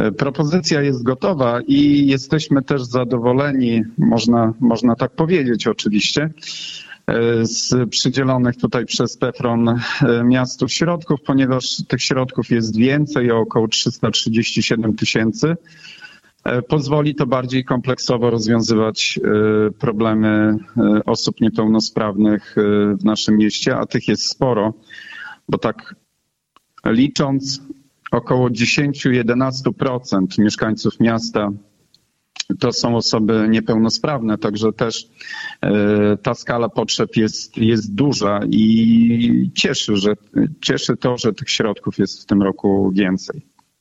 Propozycja jest gotowa i jesteśmy też zadowoleni, można tak powiedzieć oczywiście, z przydzielonych tutaj przez PFRON miastu środków, ponieważ tych środków jest więcej, o około 337 000. Pozwoli to bardziej kompleksowo rozwiązywać problemy osób niepełnosprawnych w naszym mieście, a tych jest sporo, bo tak licząc około 10-11% mieszkańców miasta to są osoby niepełnosprawne, także też ta skala potrzeb jest duża i cieszy to, że tych środków jest w tym roku więcej.